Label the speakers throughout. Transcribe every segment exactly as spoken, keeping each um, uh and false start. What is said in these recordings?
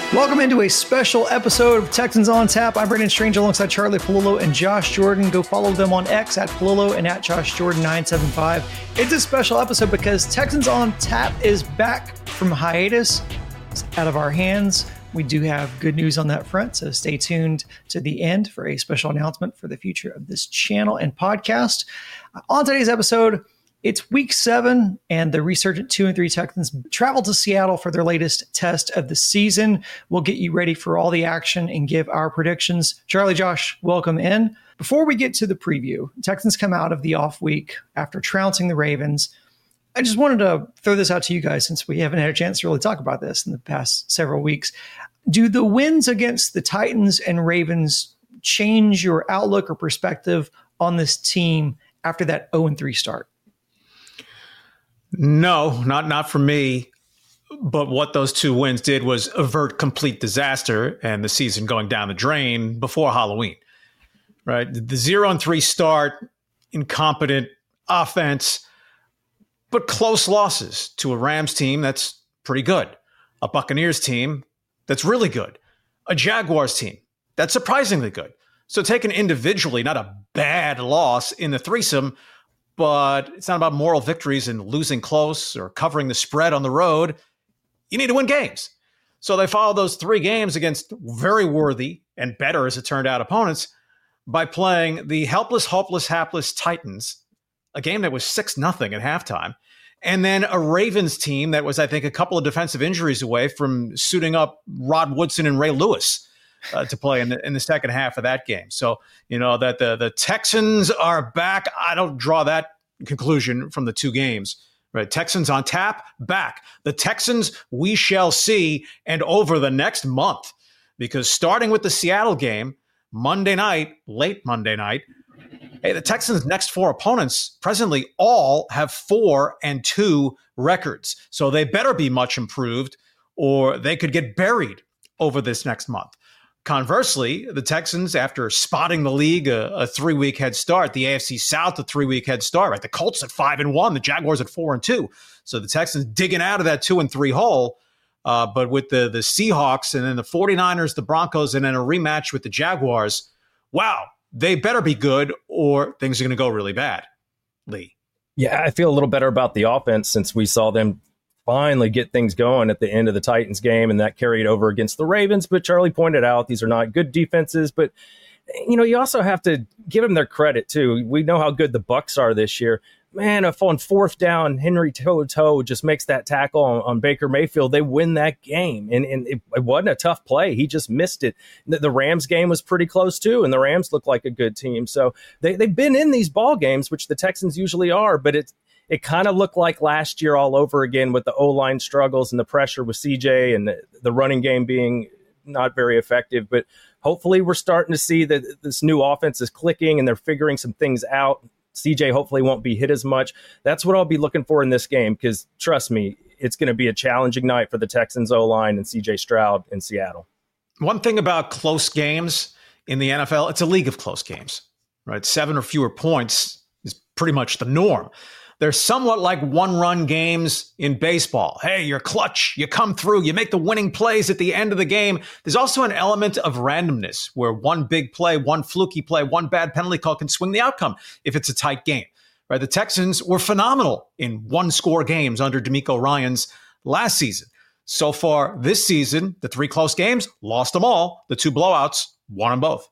Speaker 1: Welcome into a special episode of Texans on Tap. I'm Brandon Strange alongside Charlie Polillo and Josh Jordan. Go follow them on X at Polillo and at Josh Jordan nine seven five. It's a special episode because Texans on Tap is back from hiatus. It's out of our hands. We do have good news on that front, so stay tuned to the end for a special announcement for the future of this channel and podcast. On today's episode, it's week seven, and the resurgent two and three Texans travel to Seattle for their latest test of the season. We'll get you ready for all the action and give our predictions. Charlie, Josh, welcome in. Before we get to the preview, Texans come out of the off week after trouncing the Ravens. I just wanted to throw this out to you guys since we haven't had a chance to really talk about this in the past several weeks. Do the wins against the Titans and Ravens change your outlook or perspective on this team after that oh and three start?
Speaker 2: No, not not for me. But what those two wins did was avert complete disaster and the season going down the drain before Halloween. Right? The zero and three start, incompetent offense, but close losses to a Rams team that's pretty good, a Buccaneers team that's really good, a Jaguars team that's surprisingly good. So taken individually, not a bad loss in the threesome, but it's not about moral victories and losing close or covering the spread on the road. You need to win games. So they followed those three games against very worthy and better, as it turned out, opponents by playing the helpless, hopeless, hapless Titans, a game that was six nothing at halftime, and then a Ravens team that was, I think, a couple of defensive injuries away from suiting up Rod Woodson and Ray Lewis uh, to play in the, in the second half of that game. So, you know, that the, the Texans are back. I don't draw that conclusion from the two games. Right? Texans on tap, back. The Texans we shall see, and over the next month, because starting with the Seattle game, Monday night, late Monday night, hey, the Texans' next four opponents presently all have four and two records. So they better be much improved or they could get buried over this next month. Conversely, the Texans, after spotting the league a, a three-week head start, the A F C South a three-week head start, right? The Colts at five and one, the Jaguars at four and two. So the Texans digging out of that two and three hole. Uh, but with the the Seahawks and then the 49ers, the Broncos, and then a rematch with the Jaguars, wow, they better be good or things are going to go really bad. Lee.
Speaker 3: Yeah, I feel a little better about the offense since we saw them finally get things going at the end of the Titans game, and that carried over against the Ravens. But Charlie pointed out these are not good defenses, but you know, you also have to give them their credit too. We know how good the Bucs are this year. Man, if on fourth down, Henry toe-to-toe just makes that tackle on, on Baker Mayfield, they win that game. And, and it, it wasn't a tough play. He just missed it. The, the Rams game was pretty close too, and the Rams look like a good team. So they, they've been in these ball games, which the Texans usually are, but it's It kind of looked like last year all over again with the O-line struggles and the pressure with C J and the, the running game being not very effective. But hopefully we're starting to see that this new offense is clicking and they're figuring some things out. C J hopefully won't be hit as much. That's what I'll be looking for in this game because, trust me, it's going to be a challenging night for the Texans O-line and C J Stroud in Seattle.
Speaker 2: One thing about close games in the N F L, it's a league of close games, right? Seven or fewer points is pretty much the norm. They're somewhat like one-run games in baseball. Hey, you're clutch. You come through. You make the winning plays at the end of the game. There's also an element of randomness where one big play, one fluky play, one bad penalty call can swing the outcome if it's a tight game. Right? The Texans were phenomenal in one-score games under DeMeco Ryans last season. So far this season, the three close games, lost them all. The two blowouts, won them both.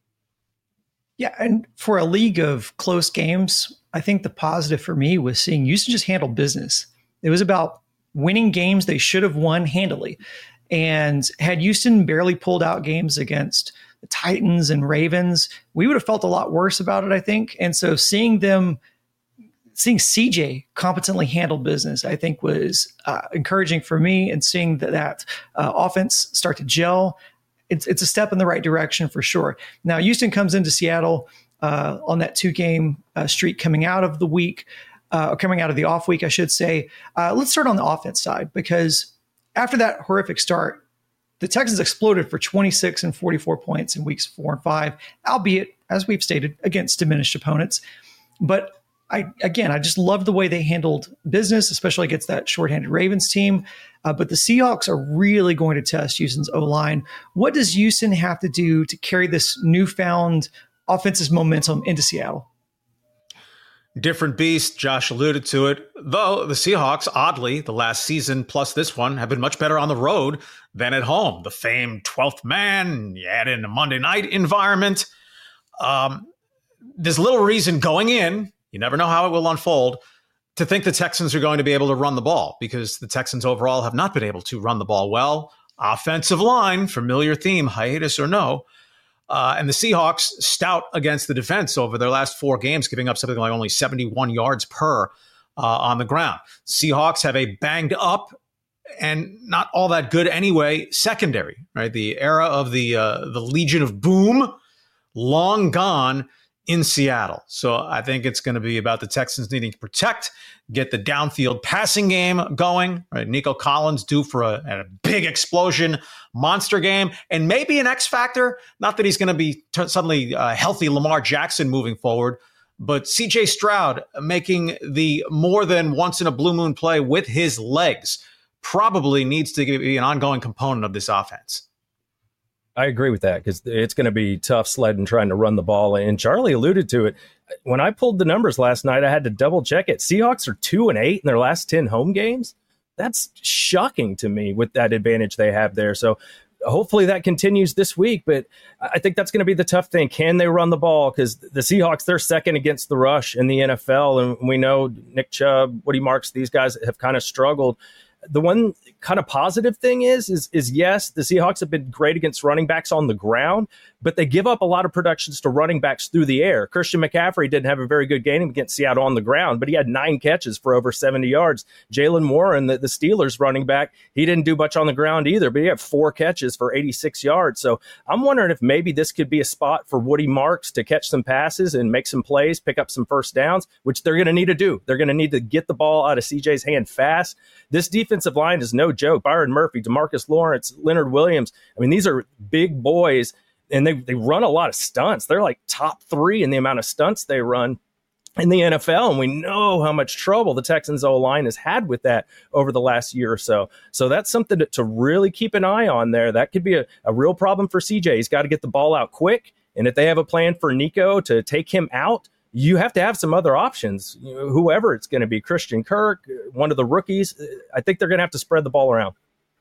Speaker 1: Yeah, and for a league of close games, I think the positive for me was seeing Houston just handle business. It was about winning games they should have won handily. And had Houston barely pulled out games against the Titans and Ravens, we would have felt a lot worse about it, I think. And so seeing them, seeing C J competently handle business, I think was uh, encouraging for me. And seeing that, that uh, offense start to gel, it's it's a step in the right direction for sure. Now, Houston comes into Seattle uh, on that two-game uh, streak coming out of the week, uh, or coming out of the off week, I should say. Uh, let's start on the offense side, because after that horrific start, the Texans exploded for twenty-six and forty-four points in weeks four and five, albeit, as we've stated, against diminished opponents. But I again, I just love the way they handled business, especially against that shorthanded Ravens team. Uh, but the Seahawks are really going to test Houston's O-line. What does Houston have to do to carry this newfound offensive momentum into Seattle?
Speaker 2: Different beast. Josh alluded to it. Though the Seahawks, oddly, the last season plus this one, have been much better on the road than at home. The famed twelfth man, you add in a Monday night environment. Um, there's little reason going in, you never know how it will unfold, to think the Texans are going to be able to run the ball, because the Texans overall have not been able to run the ball well. Offensive line, familiar theme, hiatus or no. Uh, and the Seahawks stout against the defense over their last four games, giving up something like only seventy-one yards per uh, on the ground. Seahawks have a banged up and not all that good anyway secondary, right? The era of the uh, the Legion of Boom, long gone in Seattle. So I think it's going to be about the Texans needing to protect, get the downfield passing game going, right? Nico Collins due for a, a big explosion monster game, and maybe an X factor. Not that he's going to be t- suddenly uh, healthy Lamar Jackson moving forward, but C J Stroud making the more than once in a blue moon play with his legs probably needs to be an ongoing component of this offense.
Speaker 3: I agree with that, because it's going to be tough sledding trying to run the ball. And Charlie alluded to it. When I pulled the numbers last night, I had to double check it. Seahawks are two and eight in their last ten home games. That's shocking to me with that advantage they have there. So hopefully that continues this week. But I think that's going to be the tough thing. Can they run the ball? Because the Seahawks, they're second against the rush in the N F L. And we know Nick Chubb, Woody Marks, these guys have kind of struggled. The one kind of positive thing is, is, is yes, the Seahawks have been great against running backs on the ground, but they give up a lot of productions to running backs through the air. Christian McCaffrey didn't have a very good game against Seattle on the ground, but he had nine catches for over seventy yards. Jalen Warren, the, the Steelers running back, he didn't do much on the ground either, but he had four catches for eighty-six yards. So I'm wondering if maybe this could be a spot for Woody Marks to catch some passes and make some plays, pick up some first downs, which they're going to need to do. They're going to need to get the ball out of C J's hand fast. This defensive line is no joke. Byron Murphy, DeMarcus Lawrence, Leonard Williams. I mean, these are big boys, and they, they run a lot of stunts. They're like top three in the amount of stunts they run in the N F L, and we know how much trouble the Texans O-line has had with that over the last year or so. So that's something to, to really keep an eye on there. That could be a, a real problem for C J. He's got to get the ball out quick, and if they have a plan for Nico to take him out, you have to have some other options. You know, whoever it's going to be, Christian Kirk, one of the rookies, I think they're going to have to spread the ball around.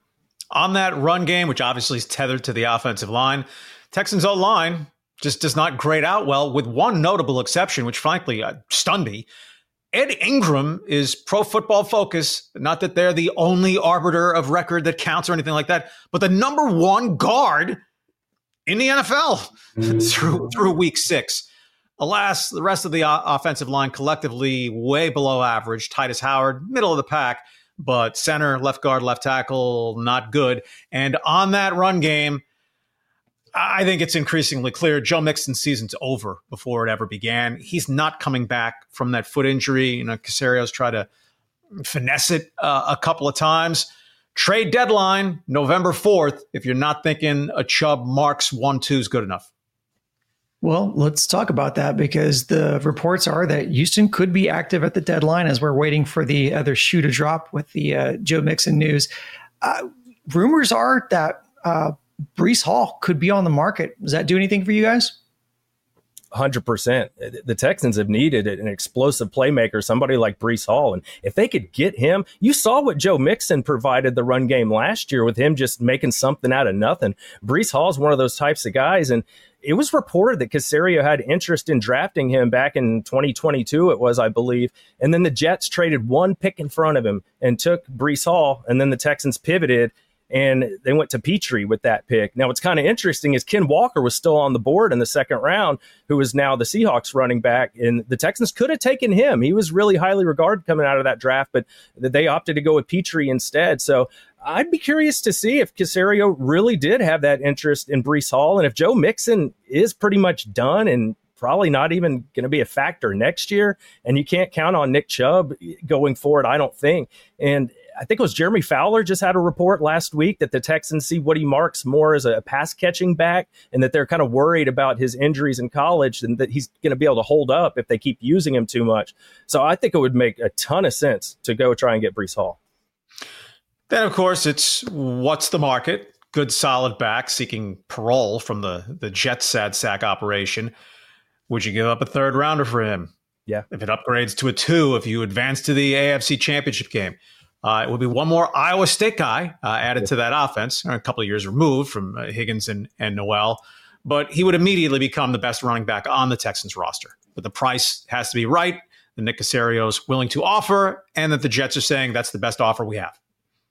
Speaker 2: On that run game, which obviously is tethered to the offensive line, Texans O-line just does not grade out well, with one notable exception, which frankly uh, stunned me. Ed Ingram is Pro Football Focus. Not that they're the only arbiter of record that counts or anything like that, but the number one guard in the N F L through through week six. Alas, the rest of the o- offensive line collectively way below average. Titus Howard, middle of the pack, but center, left guard, left tackle, not good. And on that run game, I think it's increasingly clear Joe Mixon's season's over before it ever began. He's not coming back from that foot injury. You know, Caserio's tried to finesse it uh, a couple of times. Trade deadline, November fourth, if you're not thinking a Chubb Marks one two is good enough.
Speaker 1: Well, let's talk about that, because the reports are that Houston could be active at the deadline as we're waiting for the other shoe to drop with the uh, Joe Mixon news. Uh, rumors are that uh, Breece Hall could be on the market. Does that do anything for you guys?
Speaker 3: one hundred percent. The Texans have needed an explosive playmaker, somebody like Breece Hall. And if they could get him, you saw what Joe Mixon provided the run game last year with him just making something out of nothing. Breece Hall is one of those types of guys. And it was reported that Caserio had interest in drafting him back in twenty twenty-two, it was, I believe. And then the Jets traded one pick in front of him and took Breece Hall. And then the Texans pivoted and they went to Petrie with that pick. Now, what's kind of interesting is Ken Walker was still on the board in the second round, who is now the Seahawks running back. And the Texans could have taken him. He was really highly regarded coming out of that draft, but they opted to go with Petrie instead. So I'd be curious to see if Caserio really did have that interest in Breece Hall. And if Joe Mixon is pretty much done and probably not even going to be a factor next year, and you can't count on Nick Chubb going forward, I don't think. And I think it was Jeremy Fowler just had a report last week that the Texans see Woody Marks more as a pass catching back, and that they're kind of worried about his injuries in college and that he's going to be able to hold up if they keep using him too much. So I think it would make a ton of sense to go try and get Breece Hall.
Speaker 2: Then, of course, it's what's the market? Good, solid back seeking parole from the, the Jets sad sack operation. Would you give up a third rounder for him?
Speaker 3: Yeah.
Speaker 2: If it upgrades to a two, if you advance to the A F C Championship game, uh, it would be one more Iowa State guy uh, added yeah. to that offense, a couple of years removed from uh, Higgins and, and Noel. But he would immediately become the best running back on the Texans roster. But the price has to be right, that Nick Caserio's willing to offer, and that the Jets are saying that's the best offer we have.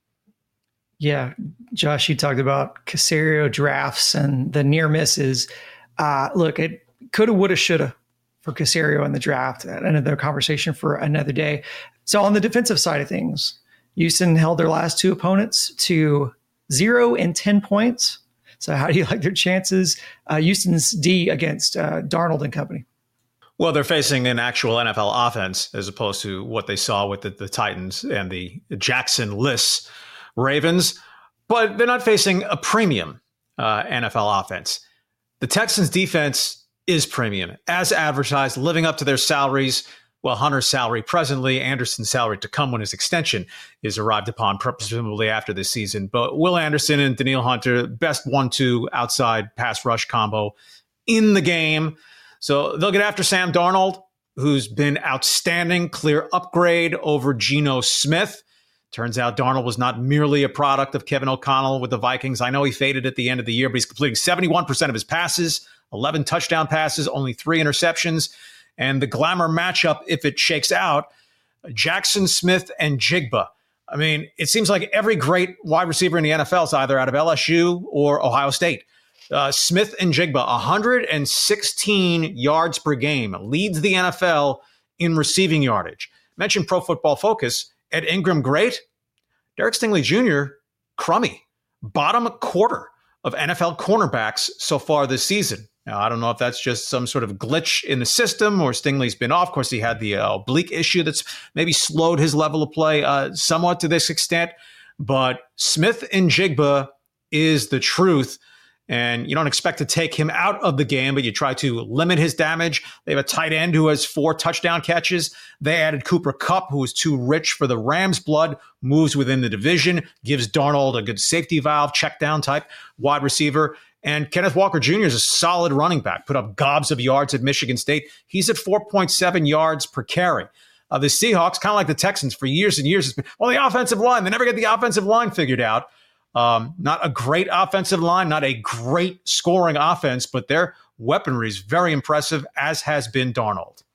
Speaker 1: Yeah, Josh, you talked about Caserio drafts and the near misses. Uh, look, it coulda, woulda, shoulda for Caserio in the draft. Another conversation for another day. So on the defensive side of things, Houston held their last two opponents to zero and ten points. So how do you like their chances? Uh, Houston's D against uh, Darnold and company.
Speaker 2: Well, they're facing an actual N F L offense as opposed to what they saw with the, the Titans and the Jackson-less Ravens, but they're not facing a premium uh, N F L offense. The Texans defense is premium, as advertised, living up to their salaries. Well, Hunter's salary presently, Anderson's salary to come when his extension is arrived upon, presumably after this season. But Will Anderson and Danielle Hunter, best one two outside pass rush combo in the game. So they'll get after Sam Darnold, who's been outstanding, clear upgrade over Geno Smith. Turns out Darnold was not merely a product of Kevin O'Connell with the Vikings. I know he faded at the end of the year, but he's completing seventy-one percent of his passes, eleven touchdown passes, only three interceptions. And the glamour matchup, if it shakes out, Jackson Smith and Jigba. I mean, it seems like every great wide receiver in the N F L is either out of L S U or Ohio State. Uh, Smith and Jigba, one hundred sixteen yards per game, leads the N F L in receiving yardage. Mentioned Pro Football Focus. Ed Ingram, great. Derek Stingley Junior, crummy. Bottom quarter of N F L cornerbacks so far this season. Now, I don't know if that's just some sort of glitch in the system or Stingley's been off. Of course, he had the uh, oblique issue that's maybe slowed his level of play uh, somewhat to this extent. But Smith and Jigba is the truth. And you don't expect to take him out of the game, but you try to limit his damage. They have a tight end who has four touchdown catches. They added Cooper Kupp, who is too rich for the Rams' blood, moves within the division, gives Darnold a good safety valve, check down type wide receiver. And Kenneth Walker Junior is a solid running back, put up gobs of yards at Michigan State. He's at four point seven yards per carry. Uh, the Seahawks, kind of like the Texans for years and years, has been, well, the offensive line, they never get the offensive line figured out. Um, not a great offensive line, not a great scoring offense, but their weaponry is very impressive, as has been Darnold.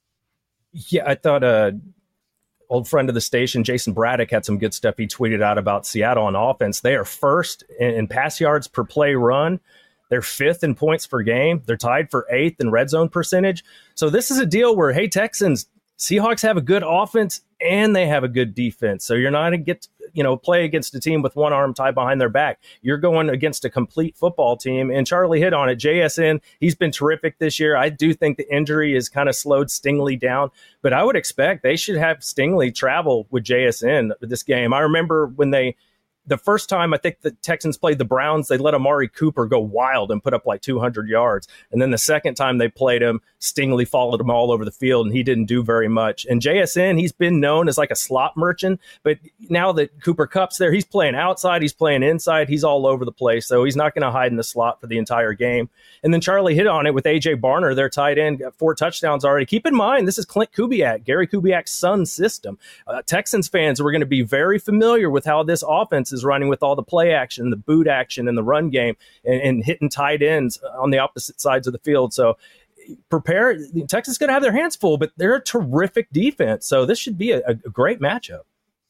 Speaker 3: Yeah, I thought uh, old friend of the station, Jason Braddock, had some good stuff he tweeted out about Seattle on offense. They are first in, in pass yards per play run. They're fifth in points per game. They're tied for eighth in red zone percentage. So this is a deal where, hey, Texans, Seahawks have a good offense and they have a good defense. So you're not going to get, you know, play against a team with one arm tied behind their back. You're going against a complete football team. And Charlie hit on it. J S N, he's been terrific this year. I do think the injury has kind of slowed Stingley down, but I would expect they should have Stingley travel with J S N this game. I remember when they, the first time I think the Texans played the Browns, they let Amari Cooper go wild and put up like two hundred yards. And then the second time they played him, Stingley followed him all over the field and he didn't do very much. And J S N, he's been known as like a slot merchant, but now that Cooper Kupp's there, he's playing outside, he's playing inside, he's all over the place. So he's not going to hide in the slot for the entire game. And then Charlie hit on it with A J Barner, their tight end, got four touchdowns already. Keep in mind, this is Clint Kubiak, Gary Kubiak's son's system. Uh, Texans fans are going to be very familiar with how this offense is running with all the play action, the boot action, and the run game, and, and hitting tight ends on the opposite sides of the field. So prepare. Texas is going to have their hands full, but they're a terrific defense. So this should be a, a great matchup.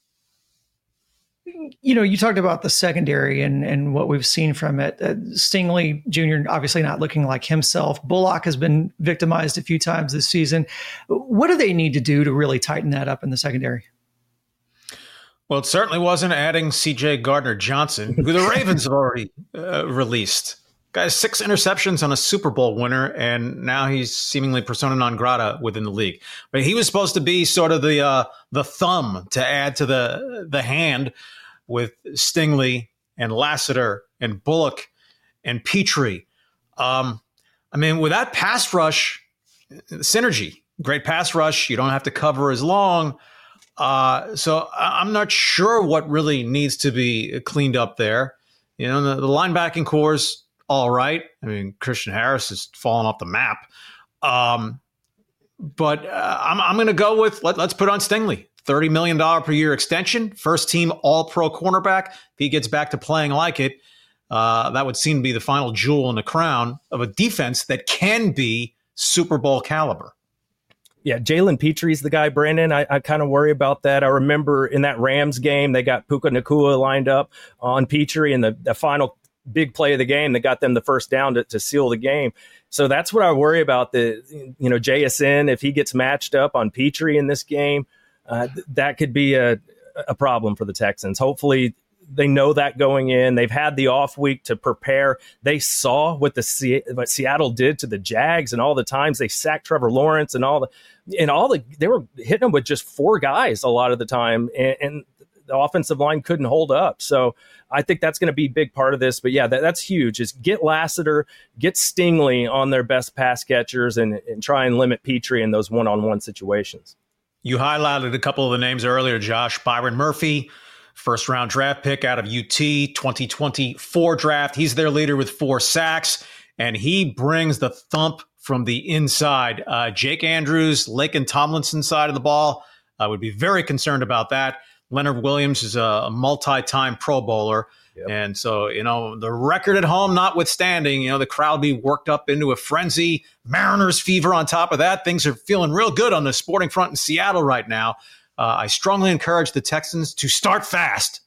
Speaker 1: You know, you talked about the secondary and, and what we've seen from it. Uh, Stingley Junior obviously not looking like himself. Bullock has been victimized a few times this season. What do they need to do to really tighten that up in the secondary?
Speaker 2: Well, it certainly wasn't adding C J Gardner-Johnson, who the Ravens have already uh, released. Guy's six interceptions on a Super Bowl winner, and now he's seemingly persona non grata within the league. But he was supposed to be sort of the uh, the thumb to add to the the hand with Stingley and Lassiter and Bullock and Petrie. Um, I mean, with that pass rush, synergy, great pass rush. You don't have to cover as long. Uh, so I'm not sure what really needs to be cleaned up there. You know, the, the linebacking core's all right. I mean, Christian Harris has fallen off the map. Um, but uh, I'm, I'm going to go with, let, let's put on Stingley. thirty million dollars per year extension, first team all-pro cornerback. If he gets back to playing like it, uh, that would seem to be the final jewel in the crown of a defense that can be Super Bowl caliber.
Speaker 3: Yeah, Jalen Petrie's the guy, Brandon. I, I kind of worry about that. I remember in that Rams game, they got Puka Nacua lined up on Petrie in the, the final big play of the game that got them the first down to, to seal the game. So that's what I worry about. The you know J S N, if he gets matched up on Petrie in this game, uh, th- that could be a, a problem for the Texans. Hopefully they know that going in. They've had the off week to prepare. They saw what the C- what Seattle did to the Jags and all the times they sacked Trevor Lawrence and all the and all the they were hitting them with just four guys a lot of the time, and, and the offensive line couldn't hold up. So I think that's going to be a big part of this. But yeah, that, that's huge. Is get Lassiter, get Stingley on their best pass catchers, and, and try and limit Petrie in those one-on-one situations.
Speaker 2: You highlighted a couple of the names earlier, Josh. Byron Murphy, first round draft pick out of U T, twenty twenty-four draft. He's their leader with four sacks, and he brings the thump from the inside. Uh, Jake Andrews, Laken Tomlinson side of the ball, I would be very concerned about that. Leonard Williams is a multi-time Pro Bowler. Yep. And so, you know, the record at home notwithstanding, you know, the crowd be worked up into a frenzy. Mariners fever on top of that. Things are feeling real good on the sporting front in Seattle right now. Uh, I strongly encourage the Texans to start fast.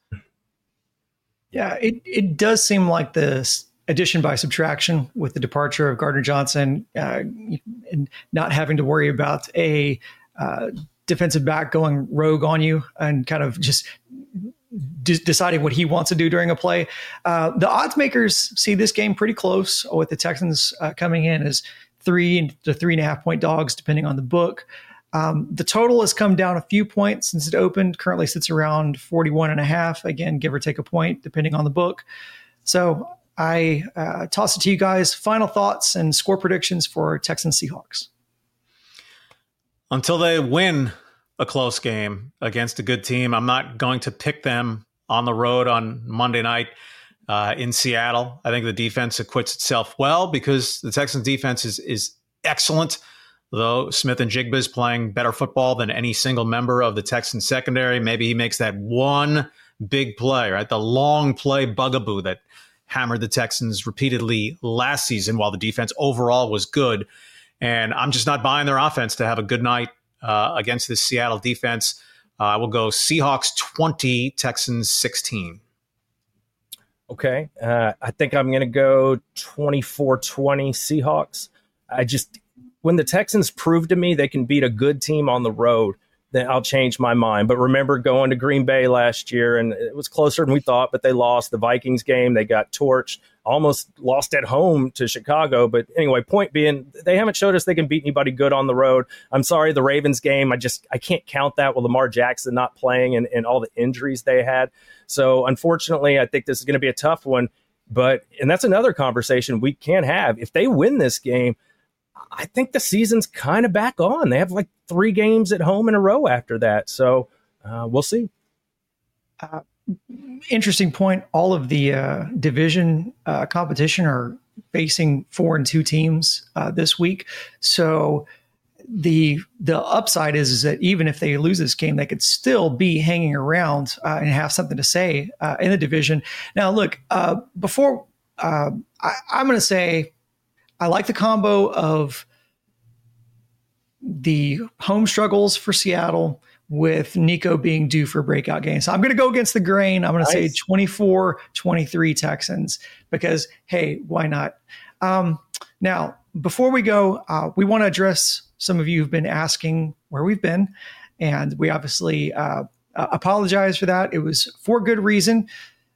Speaker 1: Yeah, it, it does seem like this addition by subtraction with the departure of Gardner Johnson uh, and not having to worry about a uh, defensive back going rogue on you and kind of just d- deciding what he wants to do during a play. Uh, the odds makers see this game pretty close with the Texans uh, coming in as three to three and a half point dogs, depending on the book. Um, the total has come down a few points since it opened, currently sits around forty-one and a half, again, give or take a point, depending on the book. So I uh, toss it to you guys. Final thoughts and score predictions for Texans Seahawks.
Speaker 2: Until they win a close game against a good team, I'm not going to pick them on the road on Monday night uh, in Seattle. I think the defense acquits itself well because the Texans defense is, is excellent, though Smith and Jigba is playing better football than any single member of the Texans secondary. Maybe he makes that one big play, right? The long play bugaboo that hammered the Texans repeatedly last season while the defense overall was good. And I'm just not buying their offense to have a good night uh, against this Seattle defense. Uh, I will go Seahawks twenty, Texans sixteen.
Speaker 3: Okay. Uh, I think I'm going to go twenty-four twenty Seahawks. I just, when the Texans prove to me they can beat a good team on the road, then I'll change my mind. But remember going to Green Bay last year, and it was closer than we thought, but they lost the Vikings game. They got torched, almost lost at home to Chicago. But anyway, point being, they haven't showed us they can beat anybody good on the road. I'm sorry, the Ravens game, I just I can't count that with Lamar Jackson not playing and, and all the injuries they had. So unfortunately, I think this is going to be a tough one. But, and that's another conversation we can have. If they win this game, I think the season's kind of back on. They have like three games at home in a row after that. So uh, we'll see.
Speaker 1: Uh, interesting point. All of the uh, division uh, competition are facing four and two teams uh, this week. So the the upside is, is that even if they lose this game, they could still be hanging around uh, and have something to say uh, in the division. Now, look, uh, before uh, I, I'm going to say, I like the combo of the home struggles for Seattle with Nico being due for a breakout game. So I'm going to go against the grain. I'm going to nice. say twenty-four twenty-three Texans because, hey, why not? Um, now, before we go, uh, we want to address some of you who've been asking where we've been. And we obviously uh, uh, apologize for that. It was for good reason.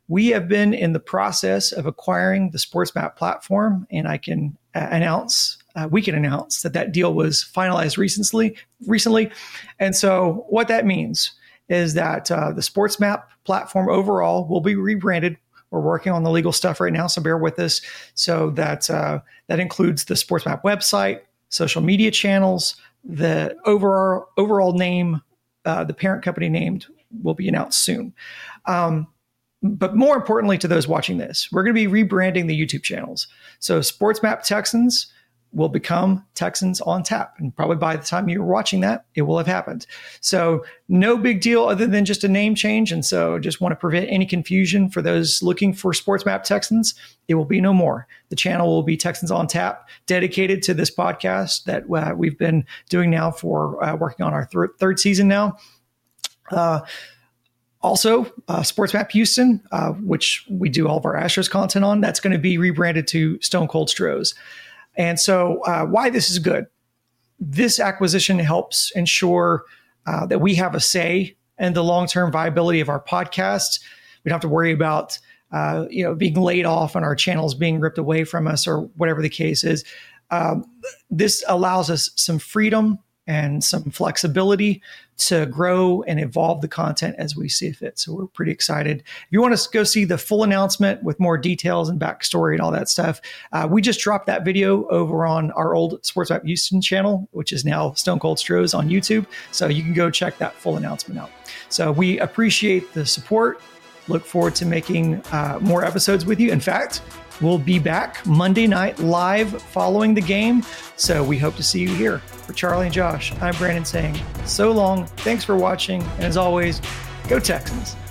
Speaker 1: we have been in the process of acquiring the SportsMap platform, and I can uh, announce, uh, we can announce that that deal was finalized recently. Recently, and so what that means is that uh, the SportsMap platform overall will be rebranded. We're working on the legal stuff right now, so bear with us. So that uh, that includes the SportsMap website, social media channels, the overall overall name, uh, the parent company named will be announced soon. Um, but more importantly to those watching this, we're going to be rebranding the YouTube channels. So SportsMap Texans will become Texans on Tap. And probably by the time you're watching that, it will have happened. So no big deal other than just a name change. And so just want to prevent any confusion for those looking for SportsMap Texans. It will be no more. The channel will be Texans on Tap, dedicated to this podcast that uh, we've been doing now for uh, working on our th- third season now. Uh, Also, uh, SportsMap Houston, uh, which we do all of our Astros content on, that's going to be rebranded to Stone Cold Stros. And so uh, why this is good. This acquisition helps ensure uh, that we have a say in the long-term viability of our podcast. We don't have to worry about uh, you know, being laid off and our channels being ripped away from us or whatever the case is. Um, this allows us some freedom and some flexibility to grow and evolve the content as we see fit. So we're pretty excited. If you want to go see the full announcement with more details and backstory and all that stuff, uh, we just dropped that video over on our old SportsMap Houston channel, which is now Stone Cold Stros on YouTube. So you can go check that full announcement out. So we appreciate the support. Look forward to making uh, more episodes with you. In fact, we'll be back Monday night live following the game. So we hope to see you here. For Charlie and Josh, I'm Brandon saying so long. Thanks for watching. And as always, go Texans.